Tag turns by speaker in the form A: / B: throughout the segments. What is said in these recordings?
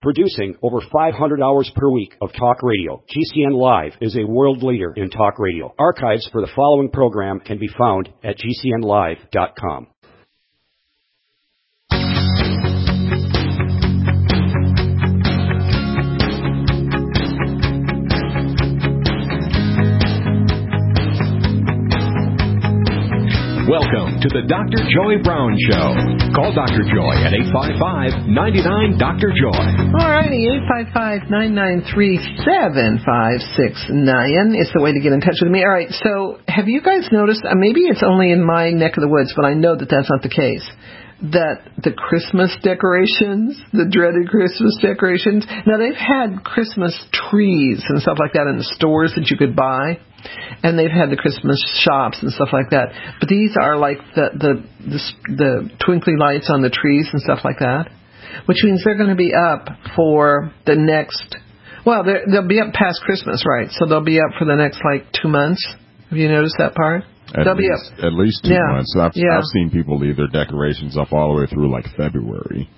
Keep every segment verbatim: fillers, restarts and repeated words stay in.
A: Producing over five hundred hours per week of talk radio, G C N Live is a world leader in talk radio. Archives for the following program can be found at G C N live dot com.
B: Welcome to the Doctor Joy Brown Show. Call Doctor Joy at eight five five, nine nine, Doctor Joy.
C: All righty, eight five five, nine nine three, seven five six nine is the way to get in touch with me. All right, so have you guys noticed, uh, maybe it's only in my neck of the woods, but I know that that's not the case, that the Christmas decorations, the dreaded Christmas decorations, now they've had Christmas trees and stuff like that in the stores that you could buy. And they've had the Christmas shops and stuff like that. But these are like the the the, the twinkly lights on the trees and stuff like that, which means they're going to be up for the next, well, they'll be up past Christmas, right? So they'll be up for the next, like, two months. Have you noticed that part?
D: At
C: they'll
D: least,
C: be up.
D: At least two
C: yeah.
D: months. I've,
C: yeah.
D: I've seen people leave their decorations up all the way through, like, February.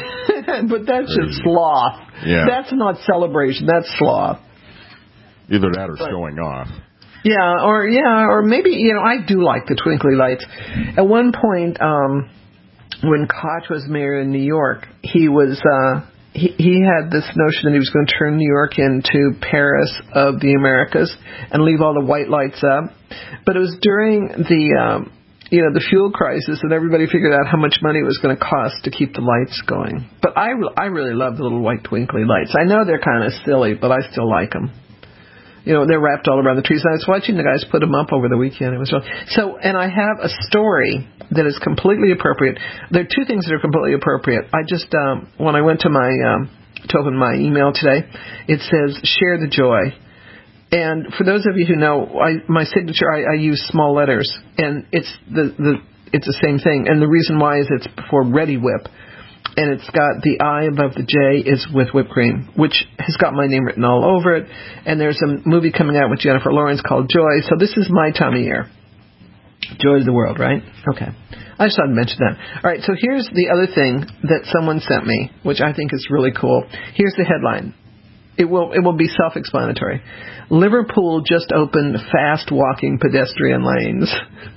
C: But that's
D: Crazy.
C: just sloth.
D: Yeah.
C: That's not celebration. That's sloth.
D: Either that or
C: but,
D: showing off.
C: Yeah, or yeah, or maybe, you know, I do like the twinkly lights. At one point, um, when Koch was mayor in New York, he was uh, he, he had this notion that he was going to turn New York into Paris of the Americas and leave all the white lights up. But it was during the um, you know the fuel crisis, and everybody figured out how much money it was going to cost to keep the lights going. But I I really love the little white twinkly lights. I know they're kind of silly, but I still like them. You know, they're wrapped all around the trees. I was watching the guys put them up over the weekend. It was really, so, and I have a story that is completely appropriate. There are two things that are completely appropriate. I just, um, when I went to my, um, to open my email today, it says, share the joy. And for those of you who know, I, my signature, I, I use small letters, and it's the, the, it's the same thing. And the reason why is it's for Ready Whip. And it's got the I above the J is with whipped cream, which has got my name written all over it. And there's a movie coming out with Jennifer Lawrence called Joy. So this is my time of year. Joy of the world, right? Okay. I just thought I'd mention that. All right, so here's the other thing that someone sent me, which I think is really cool. Here's the headline. It will it will be self-explanatory. Liverpool just opened fast walking pedestrian lanes.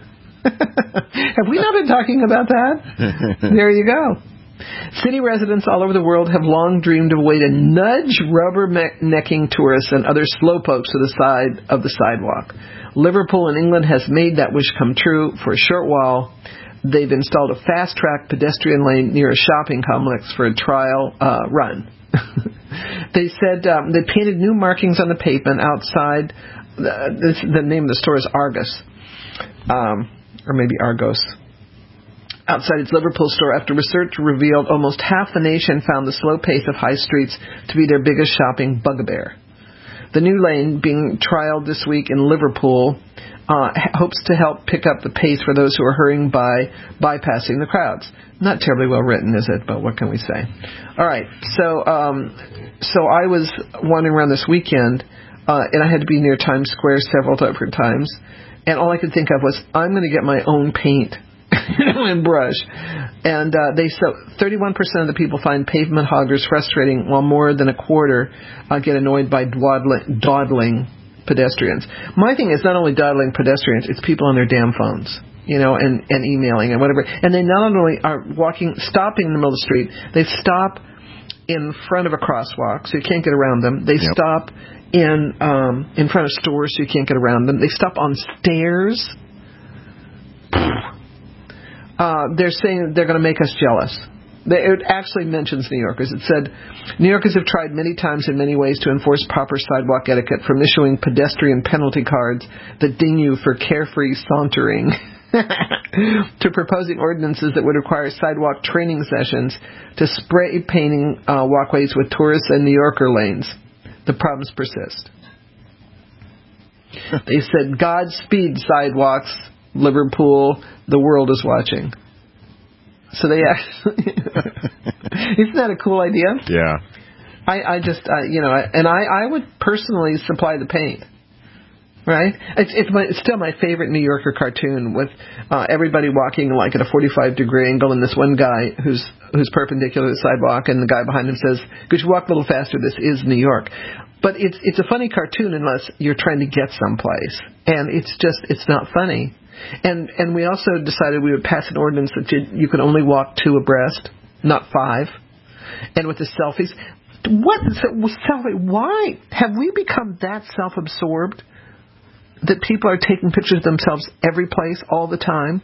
C: Have we not been talking about that? There you go. City residents all over the world have long dreamed of a way to nudge rubber-necking tourists and other slowpokes to the side of the sidewalk. Liverpool in England has made that wish come true. For a short while, they've installed a fast-track pedestrian lane near a shopping complex for a trial uh, run. They said um, they painted new markings on the pavement outside. Uh, this, the name of the store is Argus, um, or maybe Argos. Outside its Liverpool store after research revealed almost half the nation found the slow pace of high streets to be their biggest shopping bugaboo. The new lane being trialed this week in Liverpool uh, hopes to help pick up the pace for those who are hurrying by, bypassing the crowds. Not terribly well written, is it? But what can we say? All right, so um, so I was wandering around this weekend, uh, and I had to be near Times Square several different times, and all I could think of was, I'm going to get my own paint and brush. And uh, they so thirty-one percent of the people find pavement hoggers frustrating, while more than a quarter uh, get annoyed by dawdling, dawdling pedestrians. My thing is not only dawdling pedestrians, it's people on their damn phones, you know, and, and emailing and whatever. And they not only are walking, stopping in the middle of the street, they stop in front of a crosswalk so you can't get around them. They yep. stop in um, in front of stores so you can't get around them. They stop on stairs. Uh, they're saying they're going to make us jealous. They, it actually mentions New Yorkers. It said, New Yorkers have tried many times in many ways to enforce proper sidewalk etiquette, from issuing pedestrian penalty cards that ding you for carefree sauntering to proposing ordinances that would require sidewalk training sessions to spray painting uh, walkways with tourist and New Yorker lanes. The problems persist. They said, Godspeed sidewalks, Liverpool, the world is watching. So they actually, isn't that a cool idea?
D: Yeah.
C: I, I just, uh, you know, and I, I would personally supply the paint. Right? It's it's, my, it's still my favorite New Yorker cartoon with uh, everybody walking like at a forty-five degree angle, and this one guy who's who's perpendicular to the sidewalk, and the guy behind him says, "Could you walk a little faster? This is New York." But it's it's a funny cartoon unless you're trying to get someplace, and it's just it's not funny. And and we also decided we would pass an ordinance that you, you could only walk two abreast, not five. And with the selfies, what selfie? Why have we become that self-absorbed that people are taking pictures of themselves every place all the time?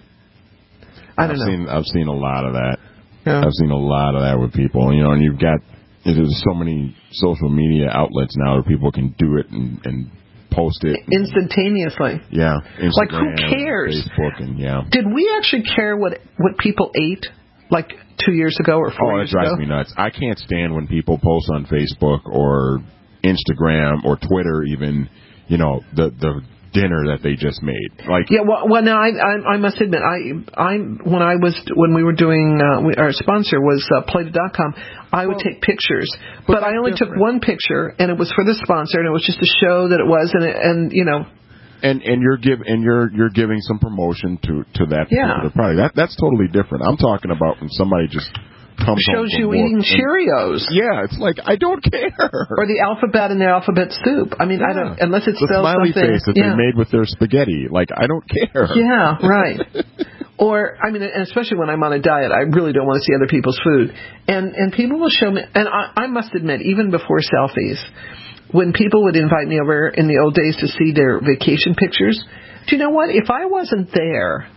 C: I don't
D: I've
C: know.
D: Seen, I've seen a lot of that.
C: Yeah.
D: I've seen a lot of that with people. You know, and you've got there's so many social media outlets now where people can do it and, and post it
C: instantaneously.
D: Yeah, Instagram,
C: like who cares?
D: Facebook, and yeah.
C: Did we actually care what what people ate like two years ago or four
D: oh,
C: years
D: ago? Oh, it drives
C: ago?
D: me nuts. I can't stand when people post on Facebook or Instagram or Twitter, even you know the the. dinner that they just made. Like
C: yeah, well, well now I, I I must admit I I when I was when we were doing uh, we, our sponsor was uh, Plata dot com. I would well, take pictures, but, but I only different. took one picture, and it was for the sponsor, and it was just to show that it was, and it, and you know.
D: And and you're give and you're you're giving some promotion to to that particular
C: yeah.
D: product. That that's totally different. I'm talking about when somebody just. Comes
C: shows you eating Cheerios.
D: Yeah, it's like I don't care.
C: Or the alphabet in the alphabet soup. I mean, yeah. I don't unless it
D: the
C: spells
D: smiley
C: something.
D: face that
C: yeah.
D: they made with their spaghetti. Like I don't care.
C: Yeah, right. Or I mean, and especially when I'm on a diet, I really don't want to see other people's food. And and people will show me. And I, I must admit, even before selfies, when people would invite me over in the old days to see their vacation pictures, do you know what? If I wasn't there,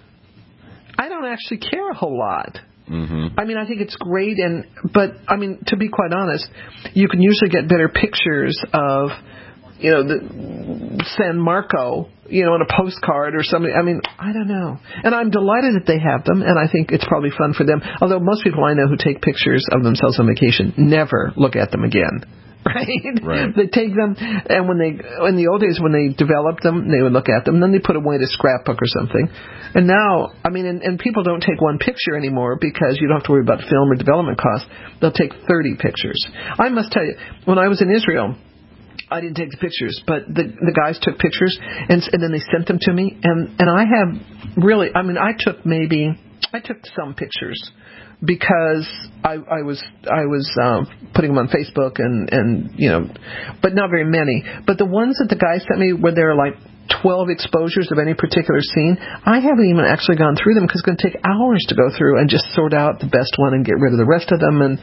C: I don't actually care a whole lot.
D: Mm-hmm.
C: I mean, I think it's great, and but I mean, to be quite honest, you can usually get better pictures of, you know, the San Marco, you know, on a postcard or something. I mean, I don't know, and I'm delighted that they have them, and I think it's probably fun for them. Although most people I know who take pictures of themselves on vacation never look at them again. Right?
D: Right.
C: They take them, and when they, in the old days when they developed them, they would look at them, and then they put away in a scrapbook or something. And now, I mean, and, and people don't take one picture anymore because you don't have to worry about film or development costs. They'll take thirty pictures. I must tell you, when I was in Israel, I didn't take the pictures, but the the guys took pictures, and and then they sent them to me, and and I have really, I mean, I took maybe, I took some pictures. Because I, I was I was um, putting them on Facebook and, and you know, but not very many. But the ones that the guy sent me where there are like twelve exposures of any particular scene, I haven't even actually gone through them because it's going to take hours to go through and just sort out the best one and get rid of the rest of them. And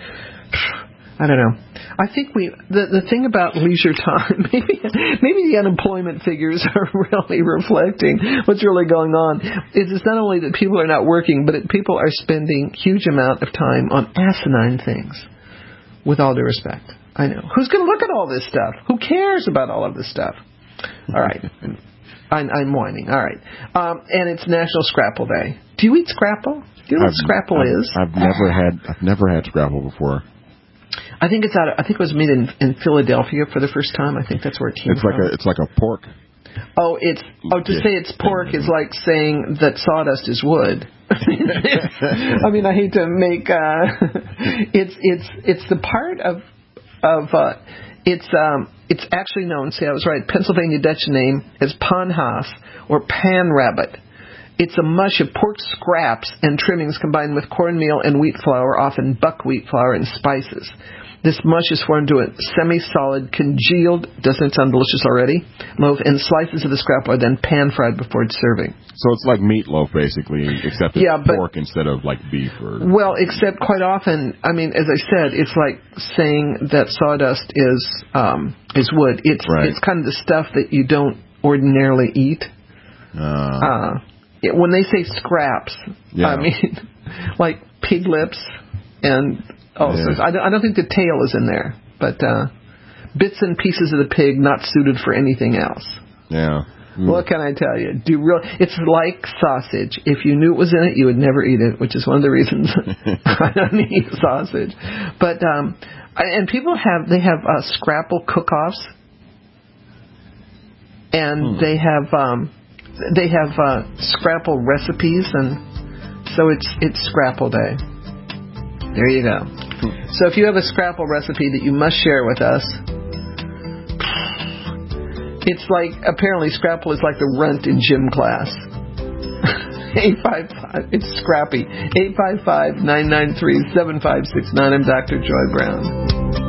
C: I don't know. I think we the the thing about leisure time, maybe maybe the unemployment figures are really reflecting what's really going on. Is it's not only that people are not working, but it, people are spending huge amount of time on asinine things. With all due respect, I know who's going to look at all this stuff. Who cares about all of this stuff? All right, I'm, I'm whining. All right, um, and it's National Scrapple Day. Do you eat Scrapple? Do you know what
D: I've,
C: Scrapple
D: I've,
C: is?
D: I've never had I've never had Scrapple before.
C: I think it's out. Of, I think it was made in, in Philadelphia for the first time. I think that's where it came
D: it's
C: from.
D: It's like a it's like a pork.
C: Oh, it's oh to say it's pork is like saying that sawdust is wood. I mean, I hate to make uh, it's it's it's the part of of uh, it's um it's actually known. See, I was right. Pennsylvania Dutch name is panhaas or pan rabbit. It's a mush of pork scraps and trimmings combined with cornmeal and wheat flour, often buckwheat flour, and spices. This mush is formed into a semi-solid, congealed, doesn't it sound delicious already, loaf, and slices of the scrapple are then pan-fried before it's serving.
D: So it's like meatloaf, basically, except it's
C: yeah, but,
D: pork instead of, like, beef. Or
C: well, except quite often, I mean, as I said, it's like saying that sawdust is um, is wood. It's
D: right.
C: It's kind of the stuff that you don't ordinarily eat.
D: Uh,
C: uh, it, when they say scraps,
D: yeah.
C: I mean, like pig lips and... Oh, yeah. so I, don't, I don't think the tail is in there, but uh, bits and pieces of the pig not suited for anything else.
D: Yeah. Mm.
C: What can I tell you? Do real? It's like sausage. If you knew it was in it, you would never eat it, which is one of the reasons I don't eat sausage. But um, and people have they have uh, Scrapple cook-offs, and hmm. they have um, they have uh, Scrapple recipes, and so it's it's Scrapple Day. There you go. So if you have a Scrapple recipe that you must share with us, it's like, apparently Scrapple is like the runt in gym class. eight five five, it's scrappy, eight five five, nine nine three, seven five six nine. I'm Doctor Joy Brown.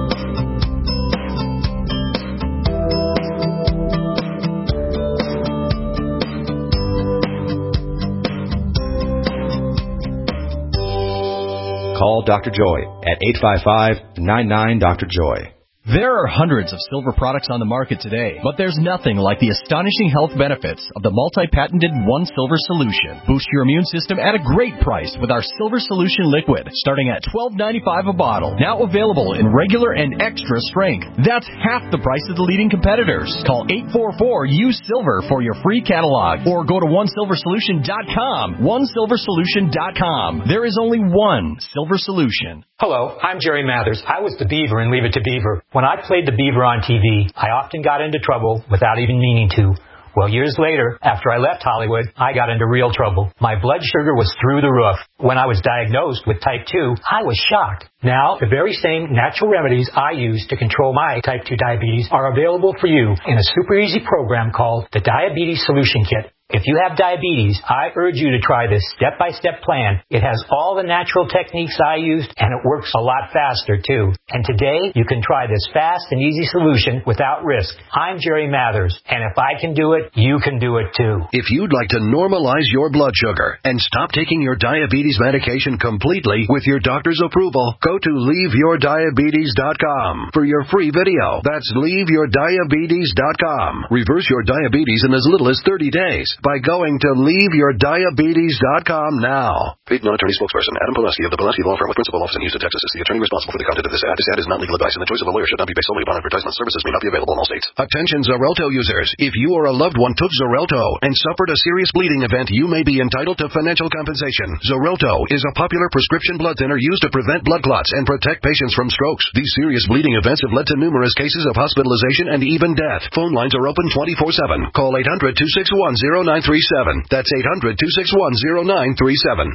A: Call Doctor Joy at eight five five, nine nine, Doctor Joy.
E: There are hundreds of silver products on the market today, but there's nothing like the astonishing health benefits of the multi-patented One Silver Solution. Boost your immune system at a great price with our Silver Solution Liquid, starting at twelve ninety-five a bottle. Now available in regular and extra strength. That's half the price of the leading competitors. Call eight four four, U S I L V E R for your free catalog, or go to one silver solution dot com. one silver solution dot com. There is only one Silver Solution.
F: Hello, I'm Jerry Mathers. I was the Beaver in Leave It to Beaver. When I played the Beaver on T V, I often got into trouble without even meaning to. Well, years later, after I left Hollywood, I got into real trouble. My blood sugar was through the roof. When I was diagnosed with type two, I was shocked. Now, the very same natural remedies I use to control my type two diabetes are available for you in a super easy program called the Diabetes Solution Kit. If you have diabetes, I urge you to try this step-by-step plan. It has all the natural techniques I used, and it works a lot faster, too. And today, you can try this fast and easy solution without risk. I'm Jerry Mathers, and if I can do it, you can do it, too.
G: If you'd like to normalize your blood sugar and stop taking your diabetes medication completely with your doctor's approval, go to leave your diabetes dot com for your free video. That's leave your diabetes dot com. Reverse your diabetes in as little as thirty days. By going to leave your diabetes dot com now. Paid non-attorney spokesperson Adam Pulaski of the Pulaski Law Firm with principal office in Houston, Texas is the attorney responsible for the content of this ad. This ad is not legal advice, and the choice of a lawyer should not be based solely upon advertisement. Services may not be available in all states. Attention Xarelto users. If you or a loved one took Xarelto and suffered a serious bleeding event, you may be entitled to financial compensation. Xarelto is a popular prescription blood thinner used to prevent blood clots and protect patients from strokes. These serious bleeding events have led to numerous cases of hospitalization and even death. Phone lines are open twenty-four seven. Call eight hundred, two six one, zero nine three seven. That's eight hundred, two six one, zero nine three seven.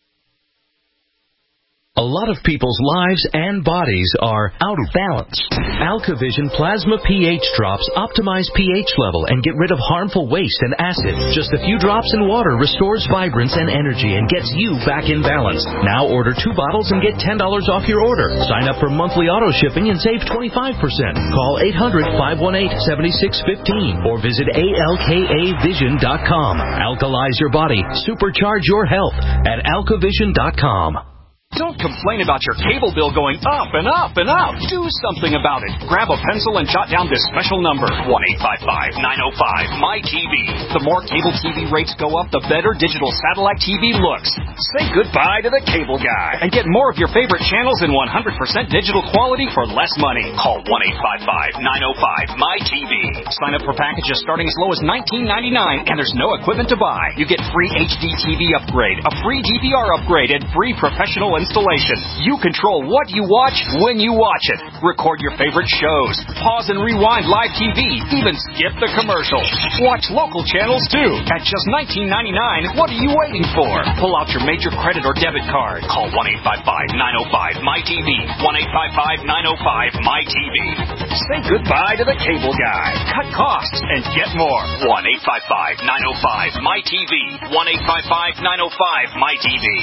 H: A lot of people's lives and bodies are out of balance. AlkaVision Plasma pH drops optimize pH level and get rid of harmful waste and acid. Just a few drops in water restores vibrance and energy and gets you back in balance. Now order two bottles and get ten dollars off your order. Sign up for monthly auto shipping and save twenty-five percent. Call eight hundred, five one eight, seven six one five or visit A L K A vision dot com. Alkalize your body. Supercharge your health at alka vision dot com.
I: Don't complain about your cable bill going up and up and up. Do something about it. Grab a pencil and jot down this special number, one eight five five, nine oh five, M Y T V. The more cable T V rates go up, the better digital satellite T V looks. Say goodbye to the cable guy and get more of your favorite channels in one hundred percent digital quality for less money. Call one eight five five, nine oh five, M Y T V. Sign up for packages starting as low as nineteen ninety-nine, and there's no equipment to buy. You get free H D T V upgrade, a free D V R upgrade, and free professional installation. You control what you watch when you watch it. Record your favorite shows. Pause and rewind live T V. Even skip the commercials. Watch local channels too. At just nineteen ninety-nine, what are you waiting for? Pull out your major credit or debit card. Call one eight five five, nine oh five, M Y T V. one eight five five, nine oh five, M Y T V. Say goodbye to the cable guy. Cut costs and get more. one eight five five, nine oh five, M Y T V. one eight five five, nine oh five, M Y T V.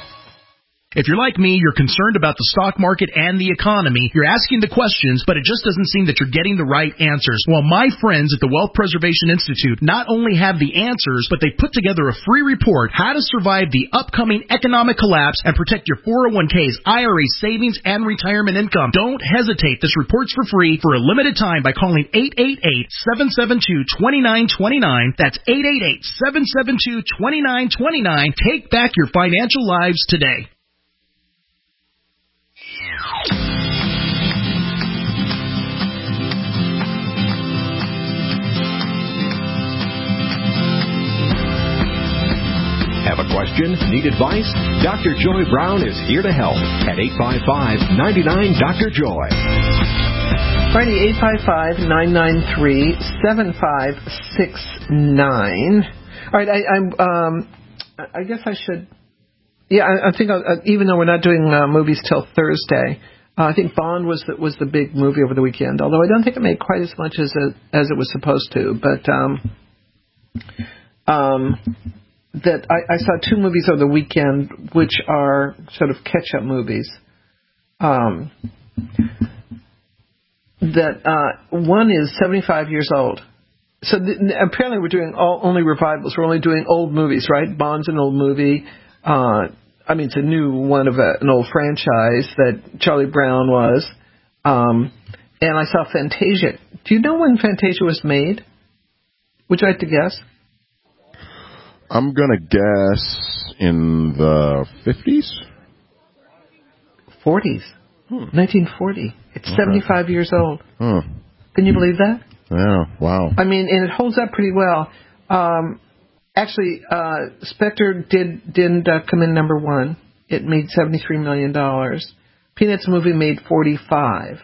J: If you're like me, you're concerned about the stock market and the economy. You're asking the questions, but it just doesn't seem that you're getting the right answers. Well, my friends at the Wealth Preservation Institute not only have the answers, but they put together a free report, How to Survive the Upcoming Economic Collapse and Protect Your four oh one k's, I R As, savings, and retirement income. Don't hesitate. This report's for free for a limited time by calling eight eight eight, seven seven two, two nine two nine. That's eight eight eight, seven seven two, two nine two nine. Take back your financial lives today.
B: Have a question? Need advice? Doctor Joy Brown is here to help at eight five five, nine nine, Doctor Joy.
C: Friday, eight five five, nine nine three, seven five six nine. All right, I, I'm, um, I guess I should, yeah, I, I think I'll, uh, even though we're not doing uh, movies till Thursday, uh, I think Bond was the, was the big movie over the weekend, although I don't think it made quite as much as it, as it was supposed to. But um, um, that I, I saw two movies over the weekend, which are sort of catch-up movies. Um, that uh, one is seventy-five years old. So th- apparently we're doing all, only revivals. We're only doing old movies, right? Bond's an old movie. Uh, I mean, it's a new one of a, an old franchise that Charlie Brown was. Um, and I saw Fantasia. Do you know when Fantasia was made? Would you like to guess?
D: I'm going to guess in the fifties?
C: forties. Hmm. nineteen forty. It's okay. seventy-five years old.
D: Huh.
C: Can you believe that?
D: Yeah, wow.
C: I mean, and it holds up pretty well. Um, actually, uh, Spectre did, didn't uh, come in number one. It made seventy-three million dollars. Peanuts movie made forty-five.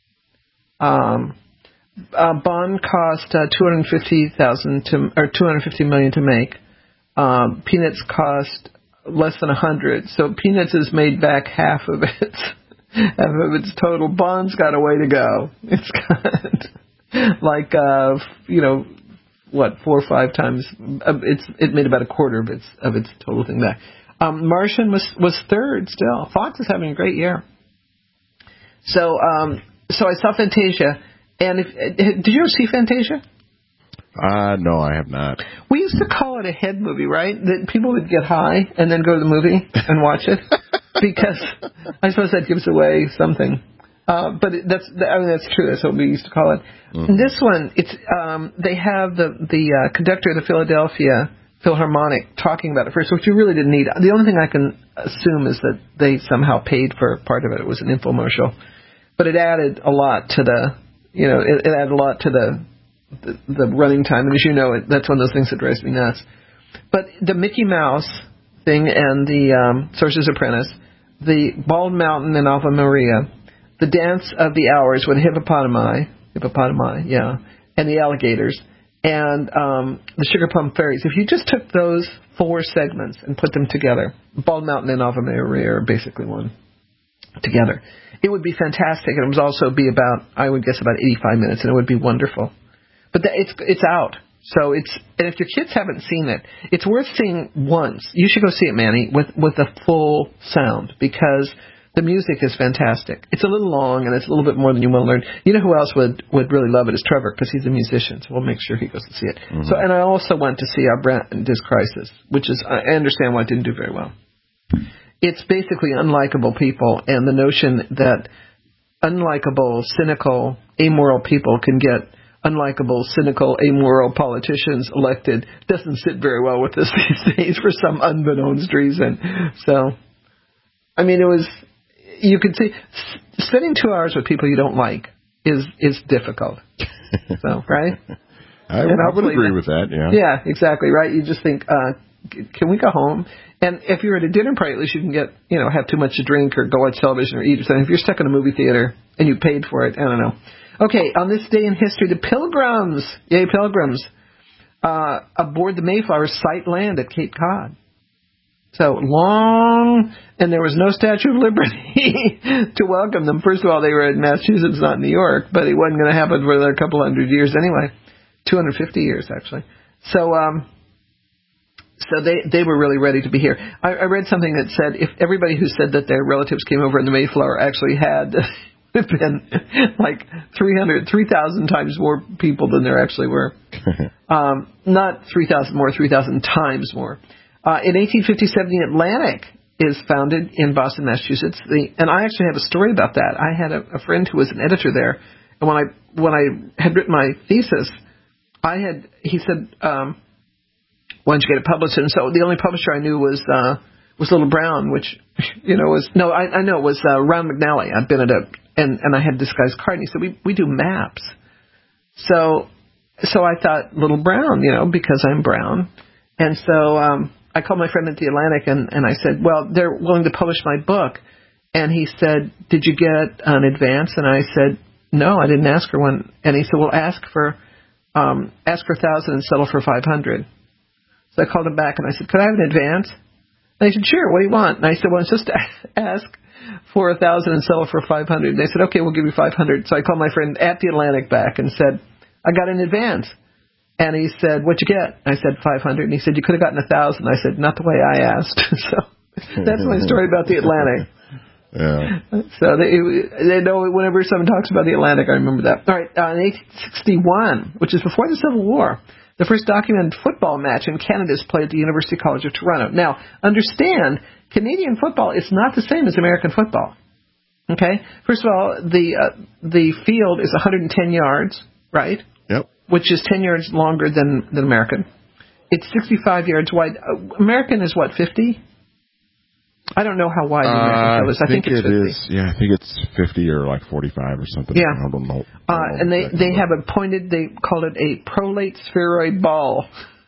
C: Um, uh, Bond cost uh, two hundred fifty thousand to or two hundred fifty million to make. Um, Peanuts cost less than a hundred. So Peanuts has made back half of its half of its total. Bond's got a way to go. It's got like uh, you know what four or five times. Uh, it's it made about a quarter of its of its total thing back. Um, Martian was was third still. Fox is having a great year. So um, so I saw Fantasia, and if, did you ever see Fantasia?
D: Uh, no, I have not.
C: We used to call it a head movie, right? That people would get high and then go to the movie and watch it, because I suppose that gives away something. Uh, but it, that's I mean that's true. That's what we used to call it. Mm-hmm. And this one, it's um, they have the the uh, conductor of the Philadelphia Philharmonic talking about it first, which you really didn't need. The only thing I can assume is that they somehow paid for part of it. It was an infomercial, but it added a lot to the you know it, it added a lot to the. The, the running time, and as you know, it, that's one of those things that drives me nuts. But the Mickey Mouse thing and the um, Sorcerer's Apprentice, the Bald Mountain and Ave Maria, the Dance of the Hours with hippopotami, hippopotami, yeah, and the alligators, and um, the Sugar Plum Fairies. If you just took those four segments and put them together, Bald Mountain and Ave Maria are basically one together, it would be fantastic. And it would also be about, I would guess, about eighty-five minutes, and it would be wonderful. But the, it's it's out, so it's and if your kids haven't seen it, it's worth seeing once. You should go see it, Manny, with with the full sound, because the music is fantastic. It's a little long and it's a little bit more than you want to learn. You know who else would, would really love it is Trevor, because he's a musician, so we'll make sure he goes to see it. Mm-hmm. So and I also went to see Our Brand Is Crisis, which is I understand why it didn't do very well. It's basically unlikable people, and the notion that unlikable, cynical, amoral people can get unlikable, cynical, amoral politicians elected doesn't sit very well with us these days for some unbeknownst reason. So, I mean, it was, you could see, spending two hours with people you don't like is is difficult. So, right?
D: I, I would agree with that, yeah.
C: Yeah, exactly, right? You just think, uh, can we go home? And if you're at a dinner party, at least you can get, you know, have too much to drink or go watch television or eat or something. If you're stuck in a movie theater and you paid for it, I don't know. Okay, on this day in history, the Pilgrims, yay Pilgrims, uh, aboard the Mayflower sight land at Cape Cod. So long, and there was no Statue of Liberty to welcome them. First of all, they were in Massachusetts, not New York, but it wasn't going to happen for another couple hundred years anyway, two hundred fifty years actually. So, um, so they they were really ready to be here. I, I read something that said if everybody who said that their relatives came over in the Mayflower actually had. It's been like three hundred, three thousand times more people than there actually were. Um, not three thousand more, three thousand times more. Uh, in eighteen fifty-seven, the Atlantic is founded in Boston, Massachusetts. The, and I actually have a story about that. I had a, a friend who was an editor there, and when I when I had written my thesis, I had he said, um, "Why don't you get it published?" And so the only publisher I knew was uh, was Little Brown, which you know was no, I, I know it was uh, Round McNally. I'd been at a And, and I had this guy's card, and he said, we, we do maps. So, so I thought, Little Brown, you know, because I'm brown. And so, um, I called my friend at the Atlantic and, and I said, well, they're willing to publish my book. And he said, did you get an advance? And I said, no, I didn't ask for one. And he said, well, ask for, um, ask for a thousand and settle for five hundred. So I called him back and I said, could I have an advance? And he said, sure, what do you want? And I said, well, it's just ask for a thousand and sell for five hundred. They said, okay, we'll give you five hundred. So I called my friend at the Atlantic back and said, I got an advance. And he said, "What'd you get?" I said, five hundred. And he said, "You could have gotten a thousand." I said, "Not the way I asked." So that's my story about the Atlantic.
D: Yeah.
C: So they, they know whenever someone talks about the Atlantic, I remember that. All right, uh, in eighteen sixty-one, which is before the Civil War, the first documented football match in Canada is played at the University College of Toronto. Now, understand, Canadian football is not the same as American football. Okay? First of all, the uh, the field is one hundred ten yards, right?
D: Yep.
C: Which is ten yards longer than, than American. It's sixty-five yards wide. Uh, American is what, fifty? I don't know how wide the American field is. I, I think, think it's fifty.
D: Is, yeah, I think it's fifty or like forty-five or something.
C: Yeah.
D: I don't know.
C: Uh, and they, they have a pointed, they call it a prolate spheroid ball.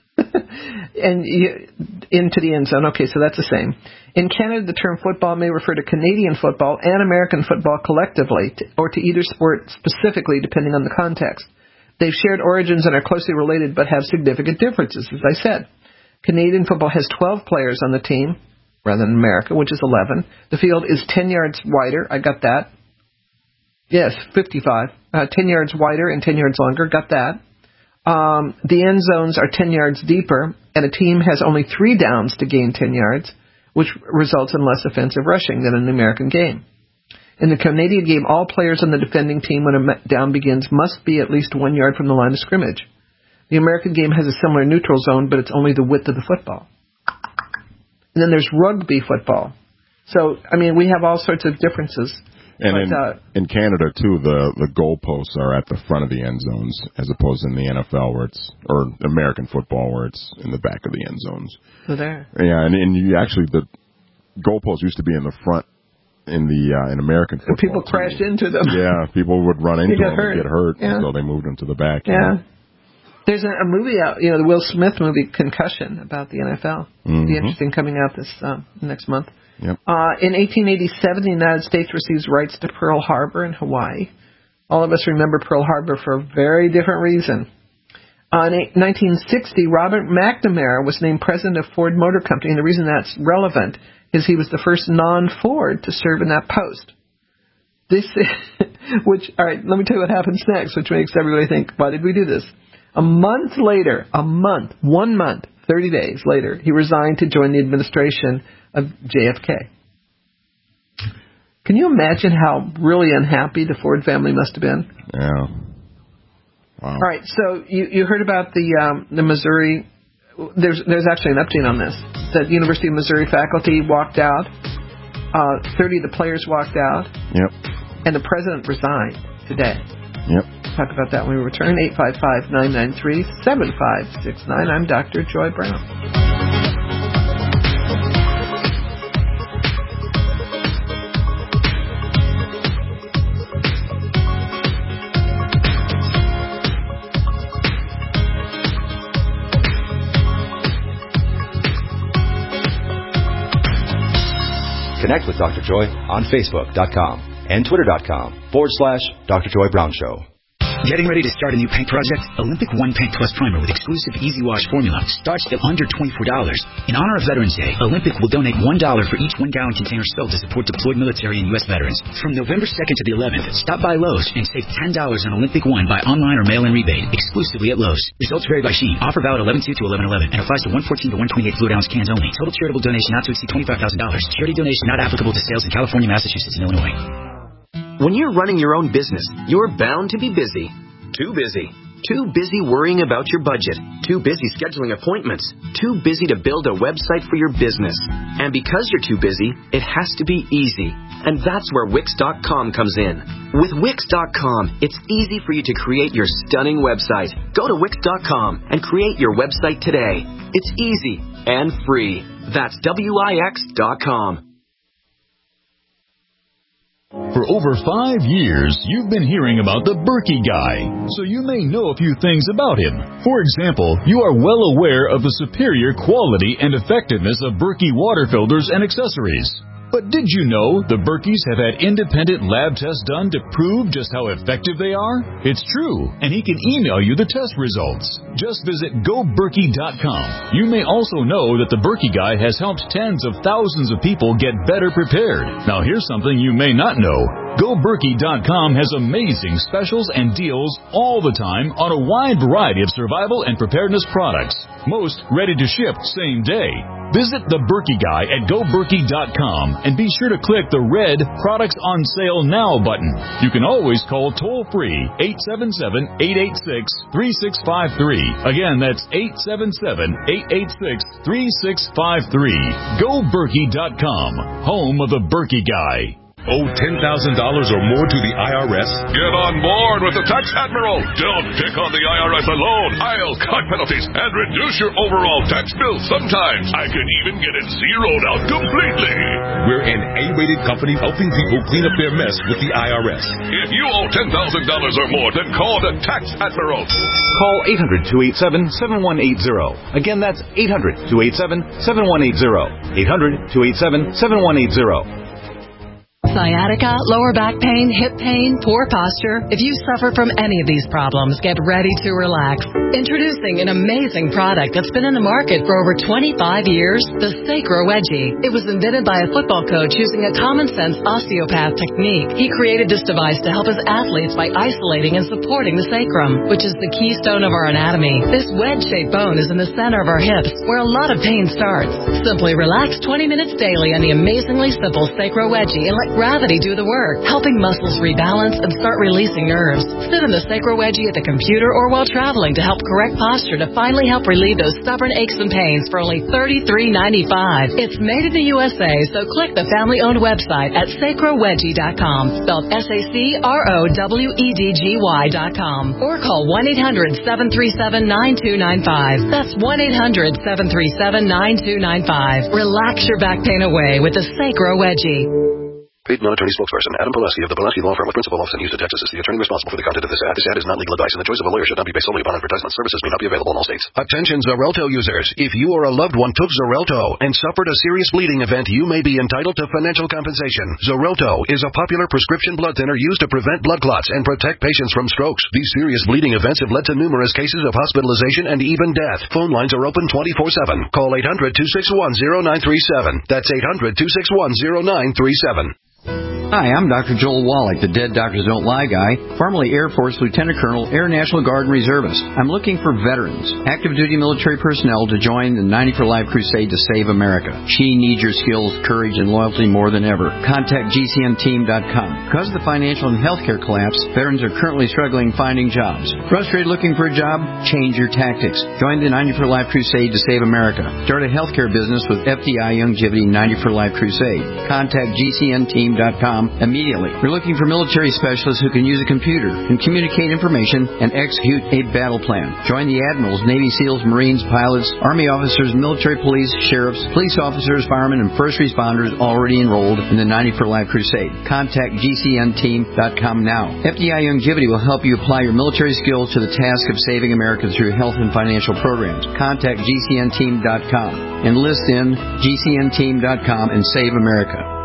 C: and you, into the end zone. Okay, so that's the same. In Canada, the term football may refer to Canadian football and American football collectively, to, or to either sport specifically, depending on the context. They've shared origins and are closely related, but have significant differences, as I said. Canadian football has twelve players on the team, rather than America, which is eleven. The field is ten yards wider. I got that. Yes, fifty-five. Uh, ten yards wider and ten yards longer. Got that. Um, the end zones are ten yards deeper, and a team has only three downs to gain ten yards, which results in less offensive rushing than in the American game. In the Canadian game, all players on the defending team when a down begins must be at least one yard from the line of scrimmage. The American game has a similar neutral zone, but it's only the width of the football. And then there's rugby football. So, I mean, we have all sorts of differences.
D: And
C: but,
D: in,
C: uh,
D: in Canada, too, the, the goalposts are at the front of the end zones, as opposed to in the N F L, where it's, or American football, where it's in the back of the end zones.
C: So there.
D: Yeah, and, and you actually, the goalposts used to be in the front in the uh, in American football.
C: People
D: too.
C: crashed into them.
D: Yeah, people would run into them
C: hurt.
D: and get hurt,
C: Yeah.
D: so they moved them to the back.
C: Yeah.
D: know.
C: There's a, a movie out, you know, the Will Smith movie, Concussion, about the N F L.
D: Mm-hmm.
C: It'll be interesting, coming out this uh, next month.
D: Yep.
C: Uh, in eighteen eighty-seven, the United States receives rights to Pearl Harbor in Hawaii. All of us remember Pearl Harbor for a very different reason. Uh, in nineteen sixty, Robert McNamara was named president of Ford Motor Company, and the reason that's relevant is he was the first non-Ford to serve in that post. This, which, all right, let me tell you what happens next, which makes everybody think, why did we do this? A month later, a month, one month, thirty days later, he resigned to join the administration of J F K. Can you imagine how really unhappy the Ford family must have been?
D: Yeah. Wow.
C: All right, so you, you heard about the um, the Missouri. There's there's actually an update on this. The University of Missouri faculty walked out. Uh, thirty of the players walked out.
D: Yep.
C: And the president resigned today.
D: Yep.
C: Talk about that when we return. eight five five, nine nine three, seven five six nine. I'm Doctor Joy Brown.
A: Connect with Doctor Joy on Facebook dot com and Twitter dot com forward slash Doctor Joy Brown Show.
K: Getting ready to start a new paint project? Olympic One Paint Plus Primer with exclusive Easy Wash formula starts at under twenty-four dollars. In honor of Veterans Day, Olympic will donate one dollar for each one-gallon container filled to support deployed military and U S veterans. From November second to the eleventh, stop by Lowe's and save ten dollars on Olympic One by online or mail-in rebate exclusively at Lowe's. Results vary by sheet. Offer valid eleven two to eleven eleven and applies to one fourteen to one twenty-eight fluid ounce cans only. Total charitable donation not to exceed twenty-five thousand dollars. Charity donation not applicable to sales in California, Massachusetts, and Illinois.
L: When you're running your own business, you're bound to be busy. Too busy. Too busy worrying about your budget. Too busy scheduling appointments. Too busy to build a website for your business. And because you're too busy, it has to be easy. And that's where Wix dot com comes in. With Wix dot com, it's easy for you to create your stunning website. Go to Wix dot com and create your website today. It's easy and free. That's W I X dot com.
M: For over five years, you've been hearing about the Berkey Guy, so you may know a few things about him. For example, you are well aware of the superior quality and effectiveness of Berkey water filters and accessories. But did you know the Berkeys have had independent lab tests done to prove just how effective they are? It's true, and he can email you the test results. Just visit go berkey dot com. You may also know that the Berkey Guy has helped tens of thousands of people get better prepared. Now here's something you may not know. go berkey dot com has amazing specials and deals all the time on a wide variety of survival and preparedness products. Most ready to ship same day. Visit the Berkey Guy at go berkey dot com and be sure to click the red Products on Sale Now button. You can always call toll-free eight seven seven, eight eight six, three six five three. Again, that's eight seven seven, eight eight six, three six five three. go berkey dot com, home of the Berkey Guy.
N: Owe ten thousand dollars or more to the I R S? Get on board with the Tax Admiral. Don't pick on the I R S alone. I'll cut penalties and reduce your overall tax bill. Sometimes I can even get it zeroed out completely. We're an A-rated company helping people clean up their mess with the I R S. If you owe ten thousand dollars or more, then call the Tax Admiral.
O: Call eight hundred, two eight seven, seven one eight zero. Again, that's eight hundred, two eight seven, seven one eight zero. eight hundred, two eight seven, seven one eight zero.
P: Sciatica, lower back pain, hip pain, poor posture. If you suffer from any of these problems, get ready to relax. Introducing an amazing product that's been in the market for over twenty-five years, the Sacro Wedgie. It was invented by a football coach using a common-sense osteopath technique. He created this device to help his athletes by isolating and supporting the sacrum, which is the keystone of our anatomy. This wedge-shaped bone is in the center of our hips, where a lot of pain starts. Simply relax twenty minutes daily on the amazingly simple Sacro Wedgie and let gravity do the work, helping muscles rebalance and start releasing nerves. Sit in the Sacro Wedgie at the computer or while traveling to help correct posture to finally help relieve those stubborn aches and pains for only thirty-three ninety-five. It's made in the U S A, so click the family-owned website at sacro wedgie dot com, spelled S A C R O W E D G Y dot com, or call one eight hundred, seven three seven, nine two nine five. That's one eight hundred, seven three seven, nine two nine five. Relax your back pain away with the Sacro Wedgie.
G: Paid non-attorney spokesperson Adam Pulaski of the Pulaski Law Firm with principal office in Houston, Texas is the attorney responsible for the content of this ad. This ad is not legal advice, and the choice of a lawyer should not be based solely upon advertisement. Services may not be available in all states. Attention Xarelto users. If you or a loved one took Xarelto and suffered a serious bleeding event, you may be entitled to financial compensation. Xarelto is a popular prescription blood thinner used to prevent blood clots and protect patients from strokes. These serious bleeding events have led to numerous cases of hospitalization and even death. Phone lines are open twenty-four seven. Call eight hundred, two six one, zero nine three seven. That's eight hundred, two six one, zero nine three seven.
Q: Hi, I'm Doctor Joel Wallach, the Dead Doctors Don't Lie guy, formerly Air Force Lieutenant Colonel, Air National Guard and Reservist. I'm looking for veterans, active duty military personnel to join the ninety for Life crusade to save America. She needs your skills, courage, and loyalty more than ever. Contact G C N team dot com. Because of the financial and healthcare collapse, veterans are currently struggling finding jobs. Frustrated looking for a job? Change your tactics. Join the ninety for Life crusade to save America. Start a healthcare business with F D I Longevity ninety for Life crusade. Contact G C N team dot com immediately. We're looking for military specialists who can use a computer and communicate information and execute a battle plan. Join the admirals, Navy SEALs, Marines, pilots, Army officers, military police, sheriffs, police officers, firemen, and first responders already enrolled in the ninety for Life crusade. Contact G C N team dot com now. F D I Longevity will help you apply your military skills to the task of saving America through health and financial programs. Contact G C N team dot com. Enlist in G C N team dot com and save America.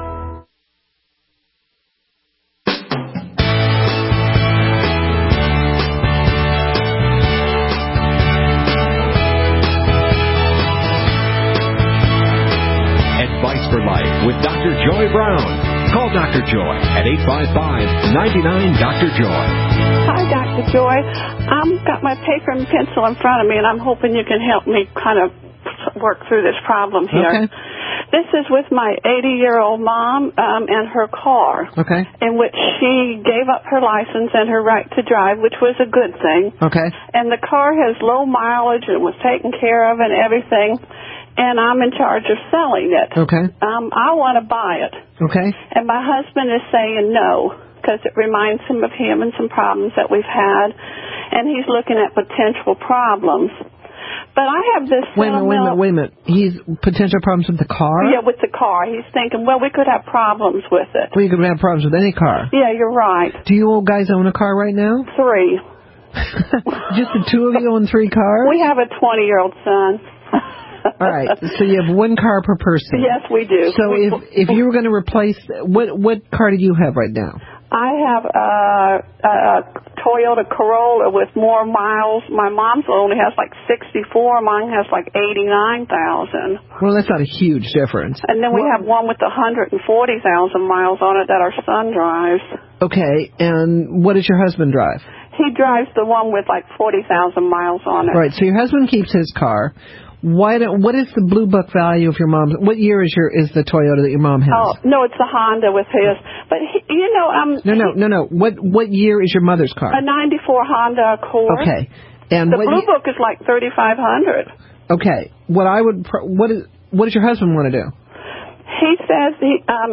B: For Life with Doctor Joy Brown. Call Doctor Joy at eight five five, nine nine, Doctor Joy.
R: Hi, Doctor Joy. I've got my paper and pencil in front of me, and I'm hoping you can help me kind of work through this problem here. Okay. This is with my eighty-year-old mom um, and her car,
C: okay,
R: in which she gave up her license and her right to drive, which was a good thing.
C: Okay.
R: And the car has low mileage and was taken care of and everything. And I'm in charge of selling it.
C: Okay.
R: Um, I want to buy it.
C: Okay.
R: And my husband is saying no, because it reminds him of him and some problems that we've had, and he's looking at potential problems. But I have this
C: Wait a minute, wait a minute, wait a minute. He's potential problems with the car?
R: Yeah, with the car. He's thinking, well, we could have problems with it.
C: Well, you could have problems with any car.
R: Yeah, you're right.
C: Do you old guys own a car right now?
R: Three.
C: Just the two of you own three cars?
R: We have a twenty-year-old son.
C: All right. So you have one car per person.
R: Yes, we do.
C: So
R: we,
C: if if you were going to replace, what what car do you have right now?
R: I have a, a Toyota Corolla with more miles. My mom's only has like sixty-four. Mine has like eighty-nine thousand.
C: Well, that's not a huge difference.
R: And then we
C: well,
R: have one with one hundred forty thousand miles on it that our son drives.
C: Okay. And what does your husband drive?
R: He drives the one with like forty thousand miles on it.
C: Right. So your husband keeps his car. Why don't, what is the Blue Book value of your mom's? What year is your is the Toyota that your mom has?
R: Oh, no, it's the Honda with his. But, he, you know, um.
C: No, no, no, no. What what year is your mother's car?
R: A ninety-four Honda Accord.
C: Okay. And
R: the
C: what
R: Blue
C: ye-
R: Book is like thirty-five hundred.
C: Okay. What I would, pro- what is, what does your husband want to do?
R: He says he, um,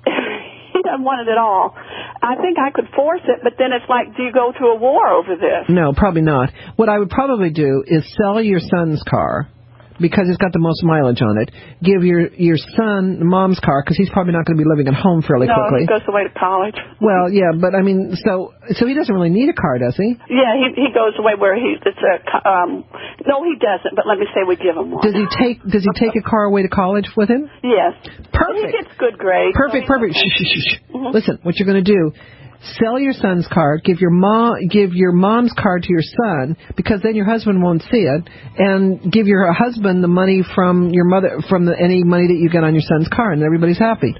R: he doesn't want it at all. I think I could force it, but then it's like, do you go to a war over this?
C: No, probably not. What I would probably do is sell your son's car, because it's got the most mileage on it. Give your your son mom's car, because he's probably not going to be living at home fairly
R: no,
C: quickly.
R: No, he goes away to college.
C: Well, yeah, but I mean, so so he doesn't really need a car, does he?
R: Yeah, he he goes away where he it's a um. No, he doesn't. But let me say, we give him one.
C: Does he take Does he take a car away to college with him?
R: Yes.
C: Perfect.
R: He gets good grades.
C: Perfect.
R: So
C: perfect.
R: Okay.
C: Shh, shh, shh.
R: Mm-hmm.
C: Listen, what you're going to do. Sell your son's car, give your mom, give your mom's car to your son, because then your husband won't see it, and give your husband the money from your mother, from the, any money that you get on your son's car, and everybody's happy.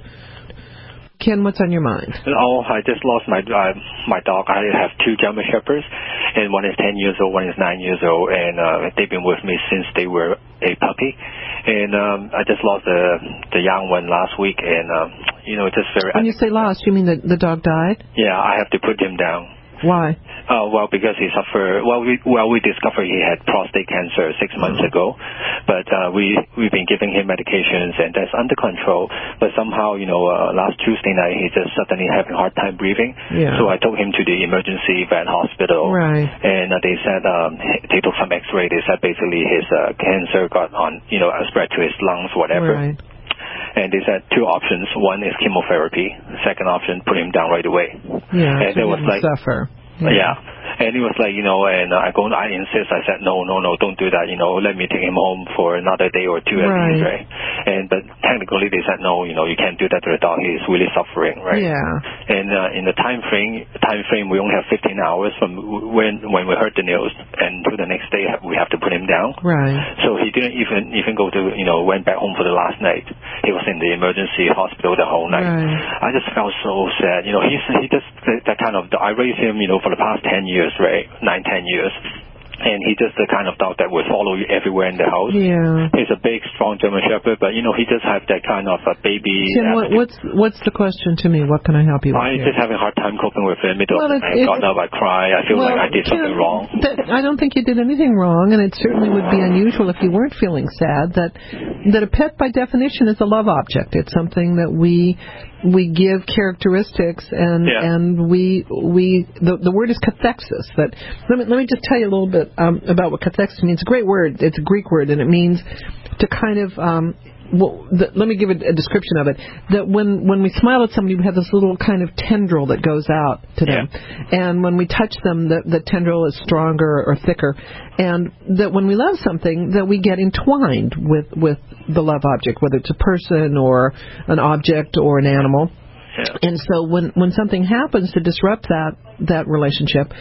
C: Ken, what's on your mind?
S: Oh, I just lost my uh, my dog. I have two German Shepherds, and one is ten years old, one is nine years old, and uh, they've been with me since they were a puppy. And um, I just lost the the young one last week, and um, you know, just very.
C: When you say lost, you mean the the dog died?
S: Yeah, I have to put him down.
C: Why?
S: Uh, well, because he suffered. Well, we well we discovered he had prostate cancer six months ago, but uh, we we've been giving him medications and that's under control. But somehow, you know, uh, last Tuesday night he just suddenly having a hard time breathing.
C: Yeah.
S: So I took him to the emergency vet hospital.
C: Right.
S: And uh, they said um, they took some X-ray. They said basically his uh, cancer got on, you know, spread to his lungs, whatever.
C: Right.
S: And they said two options. One is chemotherapy. Second option, put him down right away.
C: Yeah,
S: and
C: so
S: it was like
C: suffer.
S: Yeah. yeah. And he was like, you know, and I go, I insist. I said, no, no, no, don't do that. You know, let me take him home for another day or two at
C: right.
S: least, right? And but technically they said, no, you know, you can't do that to the dog. He's really suffering, right?
C: Yeah.
S: And uh, in the time frame, time frame, we only have fifteen hours from when when we heard the news, and to the next day we have to put him down.
C: Right.
S: So he didn't even even go to, you know, went back home for the last night. He was in the emergency hospital the whole night.
C: Right.
S: I just felt so sad. You know, he's he just that kind of. I raised him, you know, for the past ten years. Right, nine, ten years. And he's just the kind of dog that would follow you everywhere in the house.
C: Yeah.
S: He's a big, strong German Shepherd, but, you know, he just has that kind of a baby...
C: Tim, what, what's what's the question to me? What can I help you with?
S: I'm just having a hard time coping with it. Middle
C: well,
S: of the night, I got up, I cry, I feel
C: well,
S: like I did
C: Tim,
S: something wrong.
C: That, I don't think you did anything wrong, and it certainly would be unusual if you weren't feeling sad. That that a pet, by definition, is a love object. It's something that we... we give characteristics, and yeah. and we we the the word is cathexis. That let me let me just tell you a little bit um, about what cathexis means. It's a great word. It's a Greek word, and it means to kind of. Um, well, the, let me give a, a description of it. That when when we smile at somebody, we have this little kind of tendril that goes out to them, yeah. and when we touch them, the, the tendril is stronger or thicker, and that when we love something, that we get entwined with with the love object, whether it's a person or an object or an animal. Yeah. And so when, when something happens to disrupt that that relationship,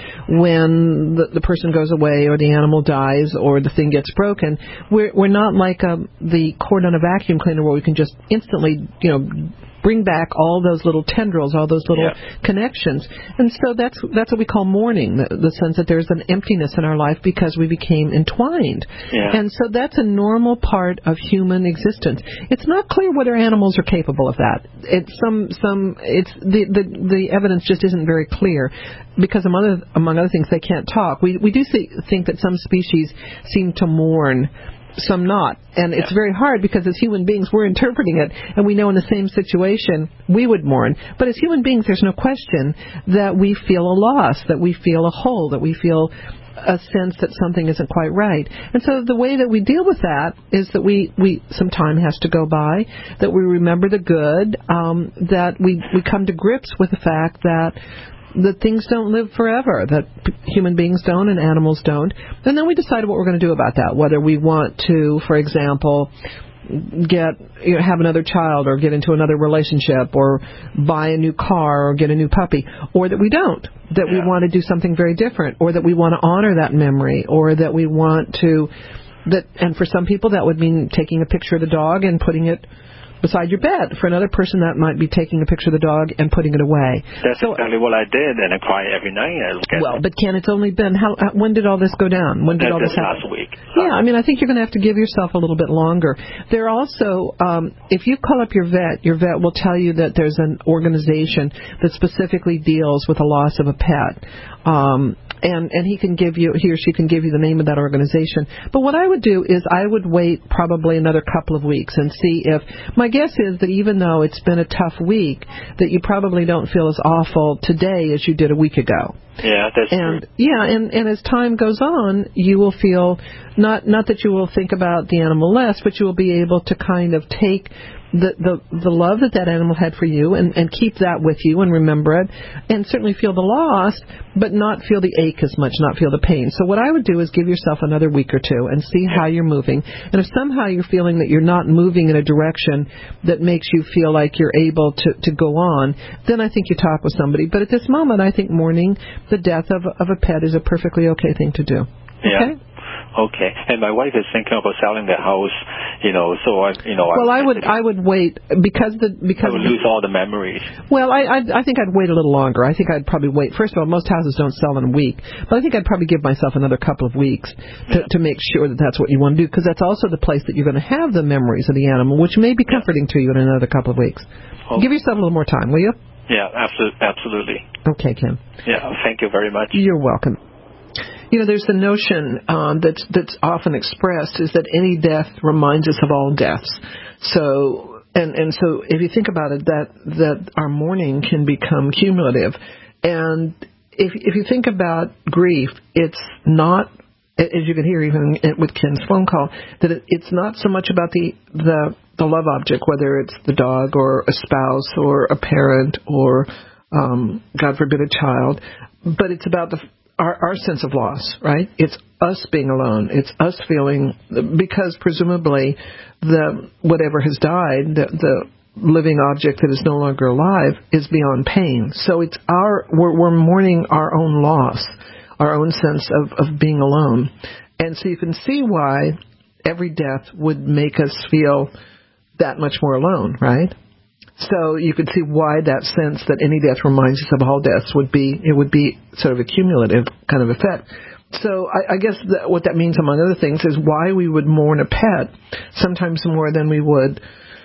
C: when the, the person goes away or the animal dies or the thing gets broken, we're we're not like um, the cord on a vacuum cleaner where we can just instantly, you know, bring back all those little tendrils, all those little yeah. connections. And so that's that's what we call mourning, the, the sense that there's an emptiness in our life because we became entwined.
S: Yeah.
C: And so that's a normal part of human existence. It's not clear whether animals are capable of that. It's some some it's the the, the evidence just isn't very clear because among other, among other things they can't talk. We we do see, think that some species seem to mourn, some not. And it's very hard because as human beings, we're interpreting it, and we know in the same situation we would mourn. But as human beings, there's no question that we feel a loss, that we feel a hole, that we feel a sense that something isn't quite right. And so the way that we deal with that is that we, we some time has to go by, that we remember the good, um, that we, we come to grips with the fact that that things don't live forever, that p- human beings don't and animals don't. And then we decide what we're going to do about that, whether we want to, for example, get you know, have another child or get into another relationship or buy a new car or get a new puppy, or that we don't, that yeah. we want to do something very different, or that we want to honor that memory, or that we want to, that, and for some people that would mean taking a picture of the dog and putting it beside your bed. For another person, that might be taking a picture of the dog and putting it away.
S: That's
C: so,
S: exactly what I did, and I cry every night. I look at
C: well,
S: it.
C: but Ken, it's only been, how? When did all this go down? When did
S: That's
C: all this happen?
S: last week.
C: Yeah, I mean, I think you're going to have to give yourself a little bit longer. There also, um, if you call up your vet, your vet will tell you that there's an organization that specifically deals with the loss of a pet. Um, and, and he can give you, he or she can give you the name of that organization. But what I would do is I would wait probably another couple of weeks and see if, my guess is that even though it's been a tough week, that you probably don't feel as awful today as you did a week ago.
S: Yeah, that's
C: and
S: true.
C: yeah, and, and as time goes on, you will feel not not that you will think about the animal less, but you will be able to kind of take the the, the love that that animal had for you and, and keep that with you and remember it, and certainly feel the loss, but not feel the ache as much, not feel the pain. So what I would do is give yourself another week or two and see how you're moving. And if somehow you're feeling that you're not moving in a direction that makes you feel like you're able to, to go on, then I think you talk with somebody. But at this moment, I think mourning the death of, of a pet is a perfectly okay thing to do.
S: Yeah.
C: Okay?
S: Okay. And my wife is thinking about selling the house, you know, so I, you know.
C: Well, I,
S: I
C: would, I would wait because the because
S: I would lose all the memories.
C: Well, I, I, I think I'd wait a little longer. I think I'd probably wait. First of all, most houses don't sell in a week, but I think I'd probably give myself another couple of weeks to, yeah. to make sure that that's what you want to do, because that's also the place that you're going to have the memories of the animal, which may be comforting yeah. to you in another couple of weeks. Okay. Give yourself a little more time, will you?
S: Yeah, absolutely. Absolutely.
C: Okay, Kim.
S: Yeah, thank you very much.
C: You're welcome. You know, there's the notion um, that's that's often expressed is that any death reminds us of all deaths. So, and and so if you think about it, that that our mourning can become cumulative. And if if you think about grief, it's not, as you can hear even with Ken's phone call, that it, it's not so much about the the the love object, whether it's the dog or a spouse or a parent or um, God forbid a child, but it's about the Our, our sense of loss, right? It's us being alone. It's us feeling, because presumably the whatever has died, the, the living object that is no longer alive, is beyond pain. So it's our we're, we're mourning our own loss, our own sense of, of being alone. And so you can see why every death would make us feel that much more alone, right? So you could see why that sense that any death reminds us of all deaths would be, it would be sort of a cumulative kind of effect. So I, I guess that what that means, among other things, is why we would mourn a pet sometimes more than we would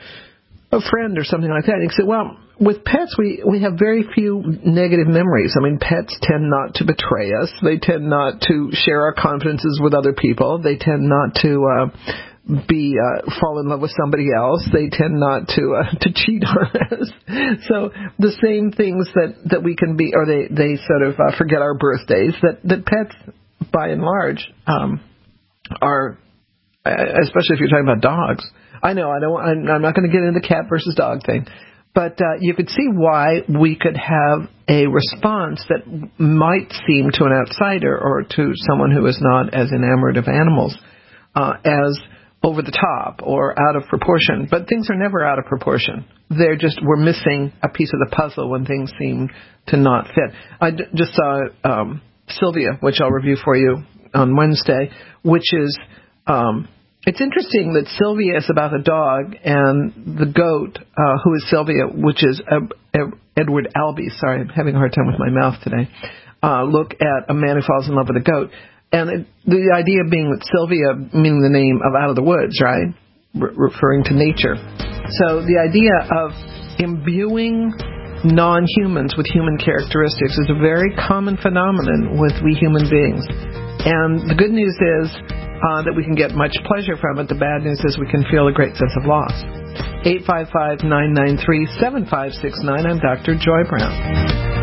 C: a friend or something like that. And you say, well, with pets, we, we have very few negative memories. I mean, pets tend not to betray us. They tend not to share our confidences with other people. They tend not to uh, be uh, fall in love with somebody else. They tend not to uh, to cheat on us. So the same things that, that we can be, or they, they sort of uh, forget our birthdays, that, that pets, by and large, um, are, especially if you're talking about dogs. I know, I don't, I'm not going to get into the cat versus dog thing, but uh, you could see why we could have a response that might seem to an outsider or to someone who is not as enamored of animals uh, as over the top or out of proportion. But things are never out of proportion. They're just, we're missing a piece of the puzzle when things seem to not fit. I d- just saw um, Sylvia, which I'll review for you on Wednesday, which is, um, it's interesting that Sylvia is about the dog, and the goat, uh, who is Sylvia, which is uh, Edward Albee, sorry, I'm having a hard time with my mouth today, uh, look at a man who falls in love with a goat. And it, the idea being that Sylvia, meaning the name of out of the woods, right, Re- referring to nature. So the idea of imbuing non-humans with human characteristics is a very common phenomenon with we human beings. And the good news is uh, that we can get much pleasure from it. The bad news is we can feel a great sense of loss. eight five five, nine nine three, seven five six nine. I'm Doctor Joy Brown.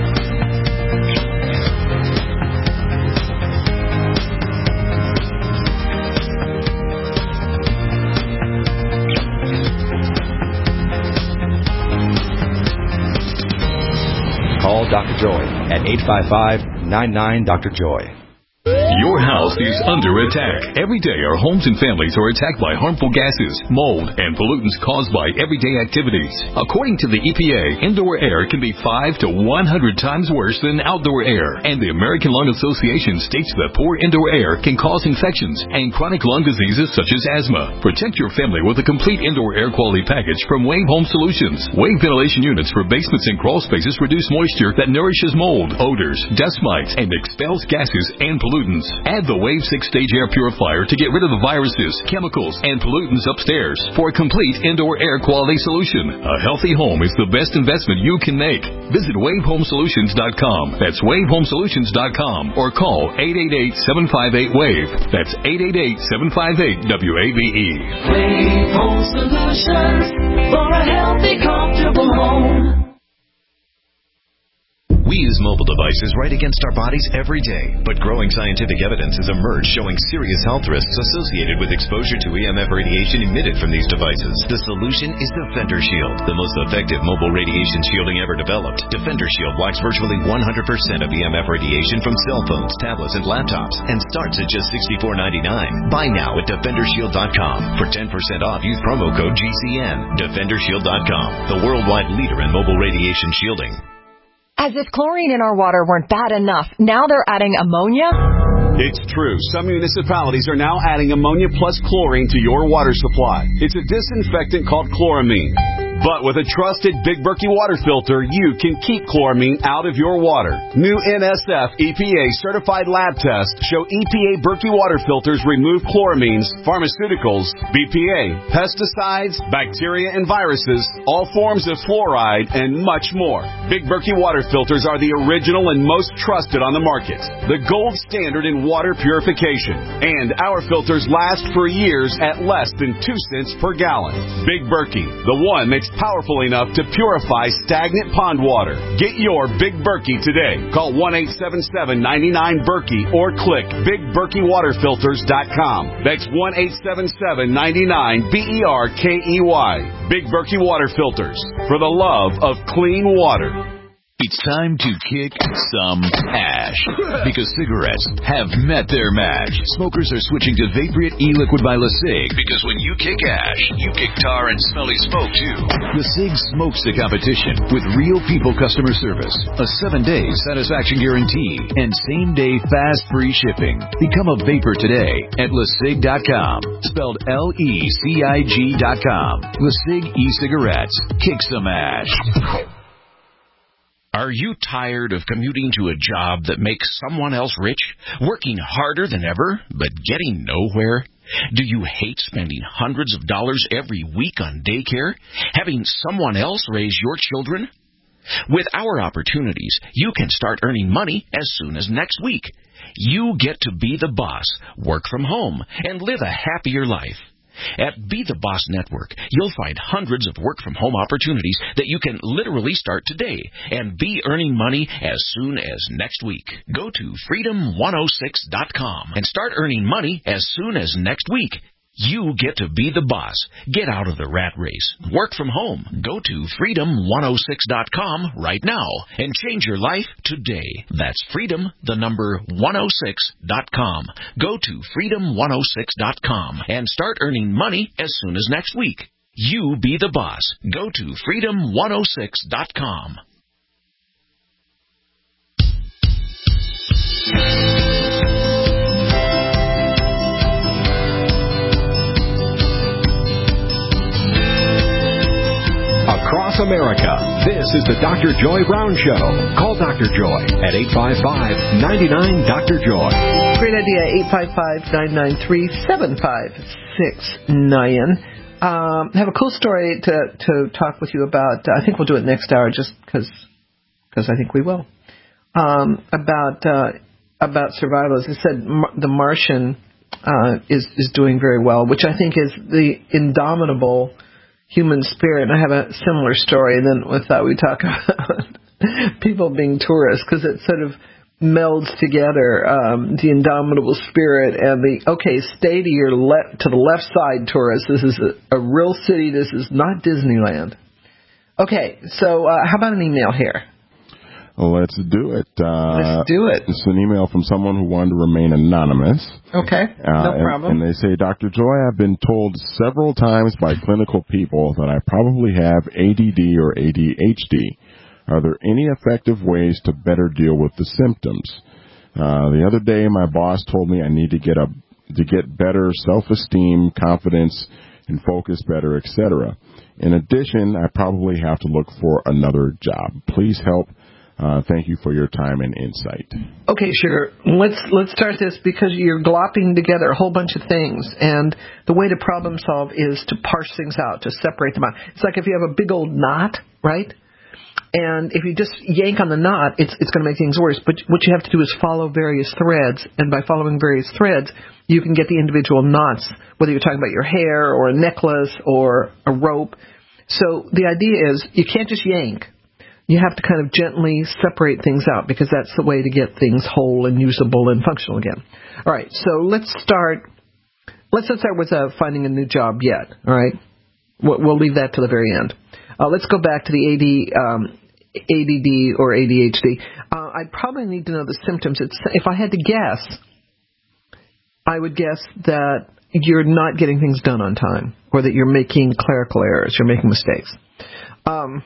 B: Call
A: Doctor Joy at eight five five, nine nine, Doctor Joy.
M: Your house is under attack. Every day, our homes and families are attacked by harmful gases, mold, and pollutants caused by everyday activities. According to the E P A, indoor air can be five to one hundred times worse than outdoor air. And the American Lung Association states that poor indoor air can cause infections and chronic lung diseases such as asthma. Protect your family with a complete indoor air quality package from Wave Home Solutions. Wave ventilation units for basements and crawl spaces reduce moisture that nourishes mold, odors, dust mites, and expels gases and pollutants. Pollutants. Add the Wave six-stage air purifier to get rid of the viruses, chemicals, and pollutants upstairs for a complete indoor air quality solution. A healthy home is the best investment you can make. Visit wave home solutions dot com. That's wave home solutions dot com or call eight eight eight, seven five eight, WAVE. That's eight eight eight, seven five eight, W A V E.
T: Wave Home Solutions for a healthy, comfortable home.
B: We use mobile devices right against our bodies every day, but growing scientific evidence has emerged showing serious health risks associated with exposure to E M F radiation emitted from these devices. The solution is Defender Shield, the most effective mobile radiation shielding ever developed. Defender Shield blocks virtually one hundred percent of E M F radiation from cell phones, tablets, and laptops, and starts at just sixty-four ninety-nine. Buy now at defender shield dot com. For ten percent off, use promo code G C N. defender shield dot com, the worldwide leader in mobile radiation shielding.
U: As if chlorine in our water weren't bad enough, now they're adding ammonia?
V: It's true. Some municipalities are now adding ammonia plus chlorine to your water supply. It's a disinfectant called chloramine. But with a trusted Big Berkey water filter, you can keep chloramine out of your water. New N S F E P A certified lab tests show E P A Berkey water filters remove chloramines, pharmaceuticals, B P A, pesticides, bacteria and viruses, all forms of fluoride, and much more. Big Berkey water filters are the original and most trusted on the market. The gold standard in water purification. And our filters last for years at less than two cents per gallon. Big Berkey, the one that's powerful enough to purify stagnant pond water. Get your Big Berkey today. Call one eight seven seven, nine nine, Berkey or click big berkey water filters dot com. That's one eight seven seven, nine nine, B E R K E Y. Big Berkey Water Filters. For the love of clean water.
M: It's time to kick some ash, because cigarettes have met their match. Smokers are switching to Vaporite e-liquid by LeSig, because when you kick ash, you kick tar and smelly smoke too. LeSig smokes the competition with real people customer service, a seven-day satisfaction guarantee, and same-day fast free shipping. Become a vapor today at lesig dot com, spelled L E C I G dot com. LeSig e-cigarettes. Kick some ash.
W: Are you tired of commuting to a job that makes someone else rich, working harder than ever, but getting nowhere? Do you hate spending hundreds of dollars every week on daycare, having someone else raise your children? With our opportunities, you can start earning money as soon as next week. You get to be the boss, work from home, and live a happier life. At Be the Boss Network, you'll find hundreds of work-from-home opportunities that you can literally start today and be earning money as soon as next week. Go to freedom one oh six dot com and start earning money as soon as next week. You get to be the boss. Get out of the rat race. Work from home. Go to freedom one oh six dot com right now and change your life today. That's freedom, the number one oh six dot com. Go to freedom one oh six dot com and start earning money as soon as next week. You be the boss. Go to freedom one oh six dot com.
B: Across America, this is the Doctor Joy Brown Show. Call Doctor Joy at eight five five, nine nine, Doctor Joy.
C: Great idea, eight five five, nine nine three, seven five six nine. Um, I have a cool story to, to talk with you about. I think we'll do it next hour just because I think we will. Um, about uh, about survival. As I said, Mar- the Martian uh, is, is doing very well, which I think is the indomitable human spirit. And I have a similar story, and then with that we talk about people being tourists, because it sort of melds together um, the indomitable spirit and the, okay, stay to your le- to the left side, tourists. This is a, a real city. This is not Disneyland. Okay, so uh, how about an email here?
D: Let's do it. Uh,
C: Let's do it.
D: It's an email from someone who wanted to remain anonymous.
C: Okay,
D: uh,
C: no
D: and,
C: problem.
D: And they say, Doctor Joy, I've been told several times by clinical people that I probably have A D D or A D H D. Are there any effective ways to better deal with the symptoms? Uh, the other day, my boss told me I need to get a to get better self-esteem, confidence, and focus better, et cetera. In addition, I probably have to look for another job. Please help. Uh, thank you for your time and insight.
C: Okay, sugar. Let's let's start this because you're glopping together a whole bunch of things, and the way to problem solve is to parse things out, to separate them out. It's like if you have a big old knot, right? And if you just yank on the knot, it's it's going to make things worse. But what you have to do is follow various threads, and by following various threads, you can get the individual knots, whether you're talking about your hair or a necklace or a rope. So the idea is you can't just yank. You have to kind of gently separate things out because that's the way to get things whole and usable and functional again. All right, so let's start. Let's not start with uh, finding a new job yet. All right, we'll, we'll leave that to the very end. Uh, let's go back to the A D, um, A D D or A D H D. Uh, I probably need to know the symptoms. It's, if I had to guess, I would guess that you're not getting things done on time, or that you're making clerical errors, you're making mistakes. Um,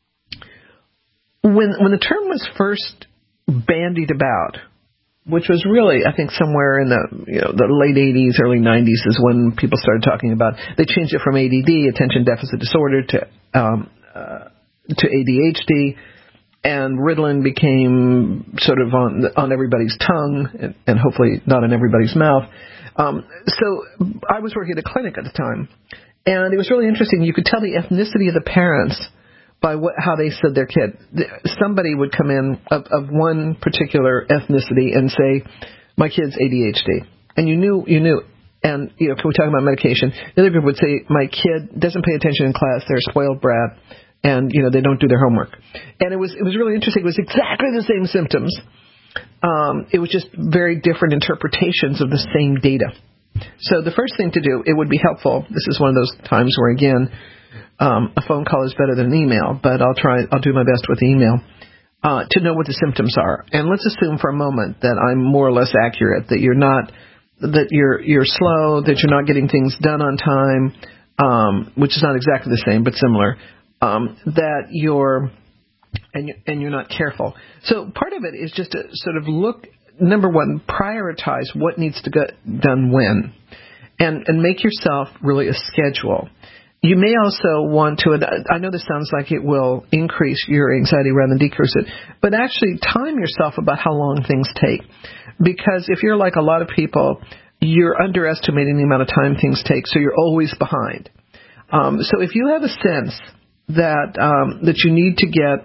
C: when when the term was first bandied about, which was really, I think, somewhere in the you know the late eighties, early nineties is when people started talking about. They changed it from A D D, attention deficit disorder, to um, uh, to A D H D, and Ritalin became sort of on on everybody's tongue, and, and hopefully not in everybody's mouth. Um, so I was working at a clinic at the time, and it was really interesting. You could tell the ethnicity of the parents by what, how they said their kid. Somebody would come in of, of one particular ethnicity and say, "My kid's A D H D," and you knew, you knew. And you know, can we talk about medication? The other group would say, "My kid doesn't pay attention in class; they're a spoiled brat, and you know they don't do their homework." And it was it was really interesting. It was exactly the same symptoms. Um, it was just very different interpretations of the same data. So the first thing to do, it would be helpful. This is one of those times where, again, um, a phone call is better than an email, but I'll try. I'll do my best with the email uh, to know what the symptoms are. And let's assume for a moment that I'm more or less accurate, that you're not, that you're you're slow, that you're not getting things done on time, um, which is not exactly the same but similar. Um, that you're and you're, and you're not careful. So part of it is just to sort of look. Number one, prioritize what needs to get done when, and and make yourself really a schedule. You may also want to, I know this sounds like it will increase your anxiety rather than decrease it, but actually time yourself about how long things take. Because if you're like a lot of people, you're underestimating the amount of time things take, so you're always behind. Um, so if you have a sense that um, that you need to get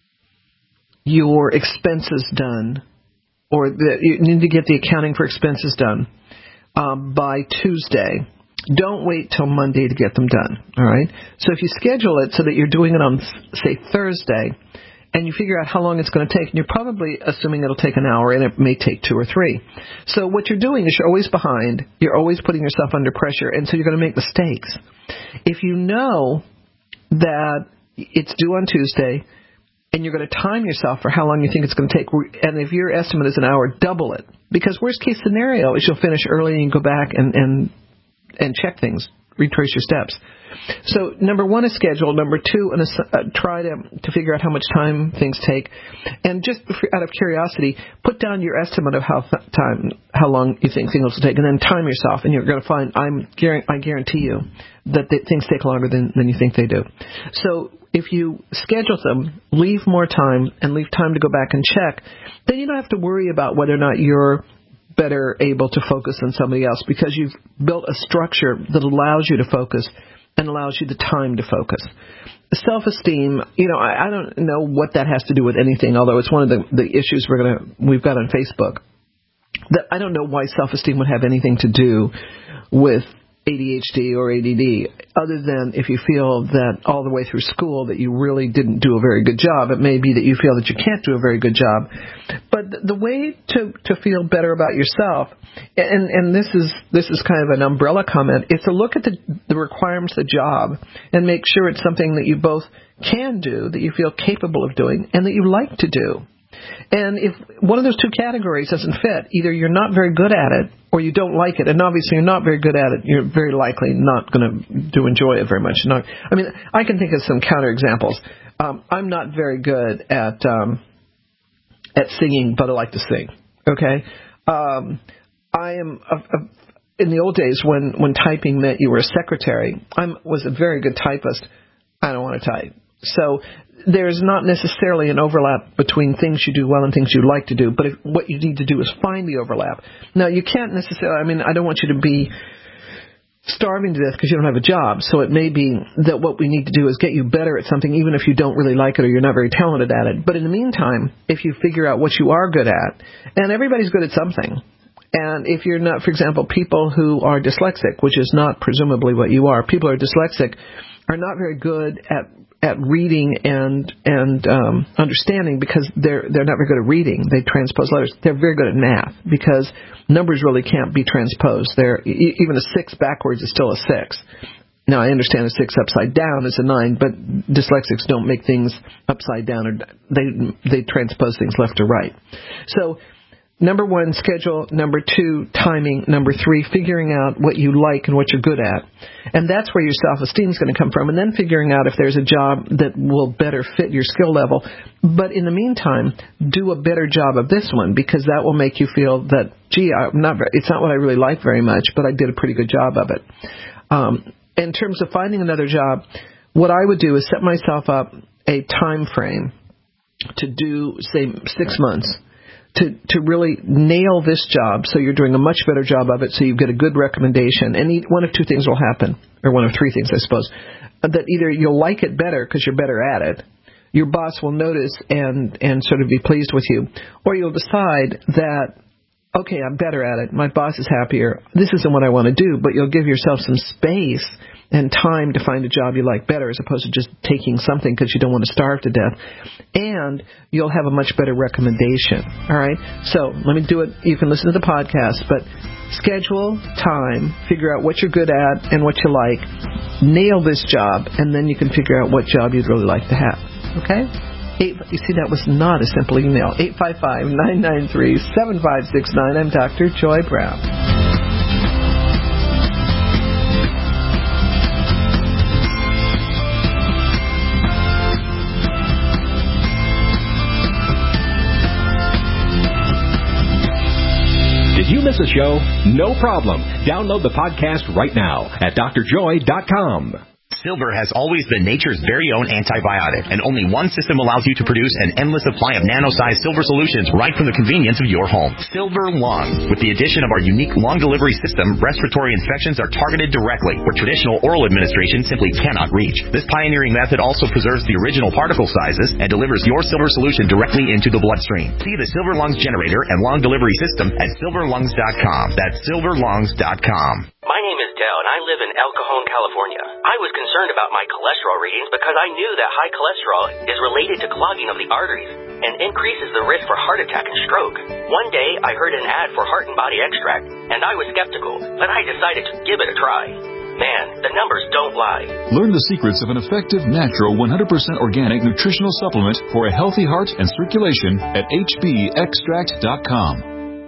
C: your expenses done, or that you need to get the accounting for expenses done um, by Tuesday, don't wait till Monday to get them done, all right? So if you schedule it so that you're doing it on, say, Thursday, and you figure out how long it's going to take, and you're probably assuming it'll take an hour, and it may take two or three. So what you're doing is you're always behind, you're always putting yourself under pressure, and so you're going to make mistakes. If you know that it's due on Tuesday, and you're going to time yourself for how long you think it's going to take, and if your estimate is an hour, double it. Because worst case scenario is you'll finish early and go back and, and, and check things, retrace your steps. So number one is schedule. Number two, uh, try to, to figure out how much time things take. And just out of curiosity, put down your estimate of how th- time, how long you think things will take, and then time yourself. And you're going to find, I'm, I guarantee you, that the, things take longer than, than you think they do. So if you schedule them, leave more time, and leave time to go back and check, then you don't have to worry about whether or not you're better able to focus than somebody else, because you've built a structure that allows you to focus and allows you the time to focus. Self-esteem, you know, I, I don't know what that has to do with anything, although it's one of the, the issues we're gonna we've got on Facebook. That I don't know why self-esteem would have anything to do with A D H D or A D D, other than if you feel that all the way through school that you really didn't do a very good job. It may be that you feel that you can't do a very good job. But the way to, to feel better about yourself, and, and this is this is kind of an umbrella comment, is to look at the, the requirements of the job and make sure it's something that you both can do, that you feel capable of doing, and that you like to do. And if one of those two categories doesn't fit, either you're not very good at it or you don't like it. And obviously you're not very good at it. You're very likely not going to enjoy it very much. Not, I mean, I can think of some counterexamples. Um, I'm not very good at um, at singing, but I like to sing. Okay? Um, I am, a, a, in the old days when, when typing meant you were a secretary, I was a very good typist. I don't want to type. So there's not necessarily an overlap between things you do well and things you like to do, but if, what you need to do is find the overlap. Now, you can't necessarily, I mean, I don't want you to be starving to death because you don't have a job, so it may be that what we need to do is get you better at something even if you don't really like it or you're not very talented at it. But in the meantime, if you figure out what you are good at, and everybody's good at something, and if you're not, for example, people who are dyslexic, which is not presumably what you are, people who are dyslexic are not very good at at reading and and um, understanding because they're they're not very good at reading. They transpose letters. They're very good at math because numbers really can't be transposed. They're, e- even a six backwards is still a six. Now, I understand a six upside down is a nine, but dyslexics don't make things upside down. Or they they transpose things left to right. So, number one, schedule. Number two, timing. Number three, figuring out what you like and what you're good at. And that's where your self-esteem is going to come from. And then figuring out if there's a job that will better fit your skill level. But in the meantime, do a better job of this one because that will make you feel that, gee, I'm not very, it's not what I really like very much, but I did a pretty good job of it. Um, in terms of finding another job, what I would do is set myself up a time frame to do, say, six months. To, to really nail this job so you're doing a much better job of it so you get a good recommendation. And one of two things will happen, or one of three things, I suppose. That either you'll like it better because you're better at it, your boss will notice and, and sort of be pleased with you, or you'll decide that, okay, I'm better at it, my boss is happier, this isn't what I want to do, but you'll give yourself some space and time to find a job you like better as opposed to just taking something because you don't want to starve to death. And you'll have a much better recommendation. All right? So let me do it. You can listen to the podcast, but schedule time, figure out what you're good at and what you like, nail this job, and then you can figure out what job you'd really like to have. Okay? Eight, you see, that was not a simple email. eight five five, nine nine three, seven five six nine. I'm Doctor Joy Brown.
A: Did you miss a show? No problem. Download the podcast right now at D R joy dot com.
E: Silver has always been nature's very own antibiotic, and only one system allows you to produce an endless supply of nano-sized silver solutions right from the convenience of your home. Silver Lungs. With the addition of our unique lung delivery system, respiratory infections are targeted directly, where traditional oral administration simply cannot reach. This pioneering method also preserves the original particle sizes and delivers your silver solution directly into the bloodstream. See the Silver Lungs generator and lung delivery system at silver lungs dot com. That's silver lungs dot com.
F: My name is Dell, and I live in El Cajon, California. I was concerned about my cholesterol readings because I knew that high cholesterol is related to clogging of the arteries and increases the risk for heart attack and stroke. One day, I heard an ad for Heart and Body Extract, and I was skeptical, but I decided to give it a try. Man, the numbers don't lie.
M: Learn the secrets of an effective, natural, one hundred percent organic nutritional supplement for a healthy heart and circulation at h b extract dot com.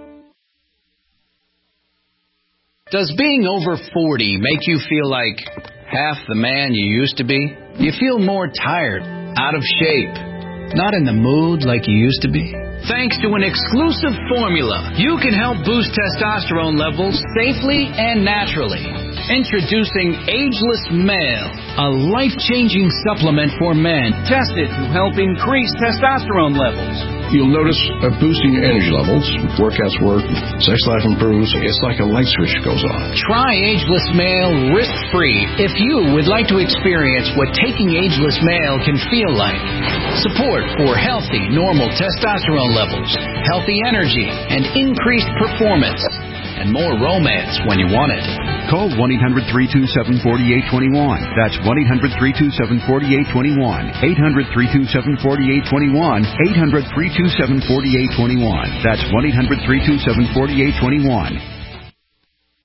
H: Does being over forty make you feel like half the man you used to be? Do you feel more tired, out of shape, not in the mood like you used to be? Thanks to an exclusive formula, you can help boost testosterone levels safely and naturally. Introducing Ageless Male, a life-changing supplement for men tested to help increase testosterone levels.
X: You'll notice a boosting your energy levels, workouts work, sex life improves. It's like a light switch goes on.
H: Try Ageless Male risk-free if you would like to experience what taking Ageless Male can feel like. Support for healthy, normal testosterone levels, healthy energy, and increased performance, and more romance when you want it.
I: Call one eight hundred three two seven four eight two one. That's one eight hundred three two seven four eight two one. eight hundred three two seven four eight two one. eight hundred three two seven four eight two one. That's one eight hundred three two seven four eight two one.